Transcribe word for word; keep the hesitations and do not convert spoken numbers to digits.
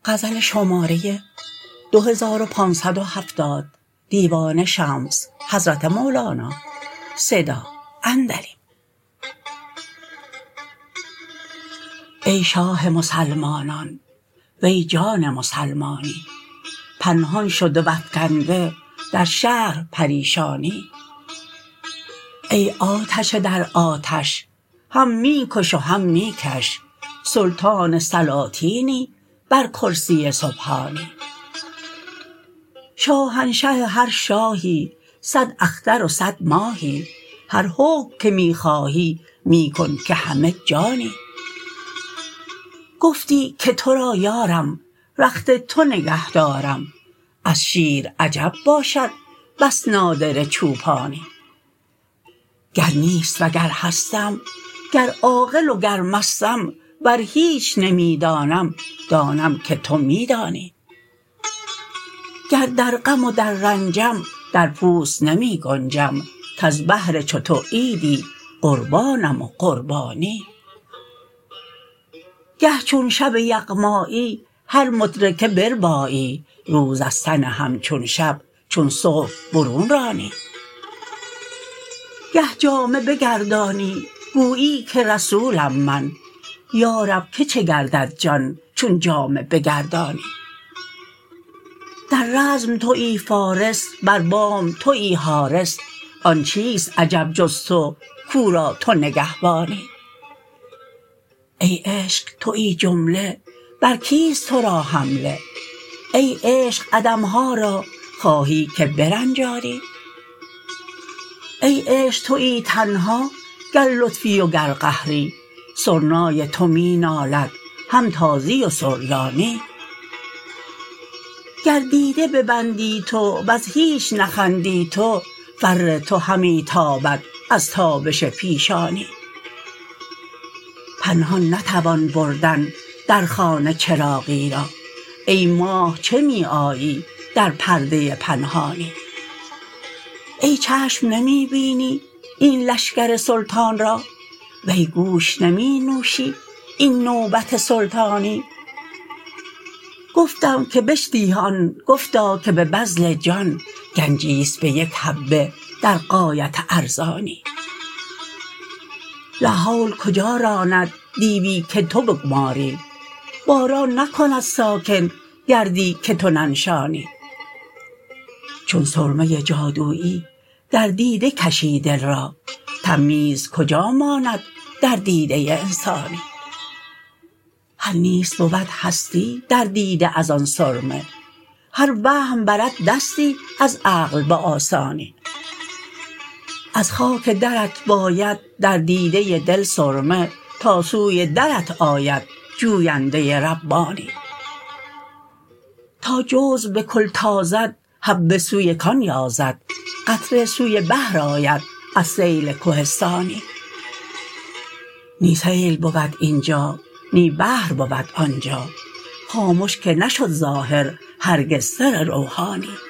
غزل شماره دو هزار و پانصد و هفتاد دیوان شمس حضرت مولانا صدا اندریم. ای شاه مسلمانان وی جان مسلمانی، پنهان شده و افکنده در شهر پریشانی. ای آتش در آتش هم می کش و هم می کش، سلطان سلاطینی بر کرسی سبحانی. شاهنشه هر شاهی صد اختر و صد ماهی، هر حکم که می خواهی می کن که همه جانی. گفتی که تو را یارم رخت تو نگه دارم، از شیر عجب باشد بس نادره چوپانی. گر نیست و گر هستم، گر عاقل و گر مستم، ور هیچ نمی دانم دانم که تو می دانی. گر در غم و در رنجم در پوست نمی گنجم، کز بهر چو تو عیدی قربانم و قربانی. گه چون شب یغمایی هر مدرکه بربایی، روز از تن همچون شب چون صبح برون رانی. گه جامه بگردانی گویی که رسولم من، یا رب که چه گردد جان چون جامه بگردانی. در رزم توی فارس بر بام توی حارس، آن چیست عجب جز تو کو را تو نگهبانی. ای عشق توی جمله بر کیست تو را حمله، ای عشق عدم ها را خواهی که برنجانی. ای عشق توی تنها گر لطفی و گر قهری، سرنای تو می نالد هم تازی و سریانی. گر دیده ببندی تو وز هیچ نخندی تو، فر تو همی تابد از تابش پیشانی. پنهان نتوان بردن در خانه چراغی را، ای ماه چه می آیی در پرده پنهانی. ای چشم نمی بینی این لشکر سلطان را، وی گوش نمی نوشی این نوبت سلطانی. گفتم که بشتی هان گفتا که به بذل جان، گنجی است به یک حبه در غایت ارزانی. لاحول کجا راند دیوی که تو بگماری، باران نکند ساکن گردی که تو ننشانی. چون سرمه جادویی در دیده کشی دل را، تمییز کجا ماند در دیده انسانی. هر نیست بود هستی در دیده از آن سرمه، هر وهم برد دستی از عقل به آسانی. از خاک درت باید در دیده دل سرمه، تا سوی درت آید جوینده ربانی. تا جزو به کل تازد حبه سوی کان یازد، قطره سوی بحر آید از سیل کهستانی. نی سیل بود اینجا نی بحر بود آنجا، خامش که نشد ظاهر هرگز سر روحانی.